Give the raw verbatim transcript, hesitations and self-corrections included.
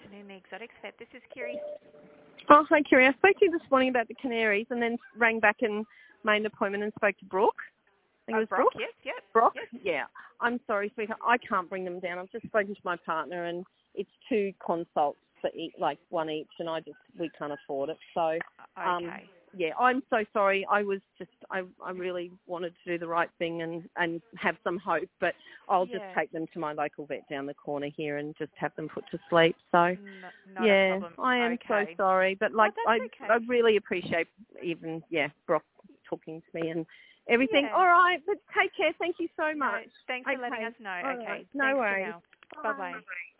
afternoon, Exotics Vet. This is Kiri. Oh, hi, Kiri. I spoke to you this morning about the canaries and then rang back and made an appointment and spoke to Brooke. I think Oh, it was Brock, Brooke. yes, yep. Brooke? Yes. Yeah. I'm sorry, sweetheart. I can't bring them down. I've just spoken to my partner and it's two consults for each, like one each, and I just, we can't afford it. So, um, Okay. yeah, I'm so sorry. I was just, I, I really wanted to do the right thing and, and have some hope, but I'll Yeah. just take them to my local vet down the corner here and just have them put to sleep. So, No, not yeah, a problem. I am Okay. so sorry, but like, Oh, I, that's okay. I really appreciate even, yeah, Brock talking to me and everything. Yeah. All right, but take care. Thank you so No, much. thanks for letting Okay. us know. All okay. right. No Thanks for worries. now. Bye-bye.